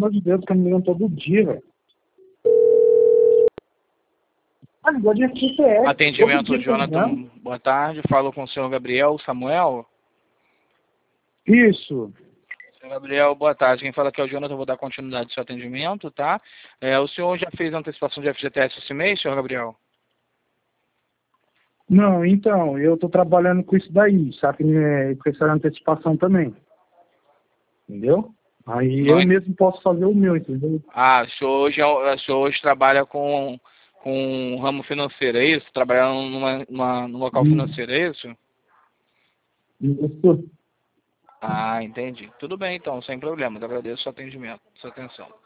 amor de Deus, que me ligam todo dia, velho. Ah, ligou de CPF. Atendimento, Jonathan, boa tarde. Falo com o senhor Gabriel Samuel. Isso. Senhor Gabriel, boa tarde. Quem fala aqui é o Jonathan, vou dar continuidade ao seu atendimento, tá? O senhor já fez a antecipação de FGTS esse mês, senhor Gabriel? Não, então, eu tô trabalhando com isso daí, sabe? Com essa antecipação também. Entendeu? Aí Não, eu mesmo posso fazer o meu, entendeu? o senhor hoje trabalha com um ramo financeiro, é isso? Trabalhando num local financeiro, é isso? Isso. Ah, entendi. Tudo bem, então, sem problemas. Agradeço o seu atendimento, sua atenção.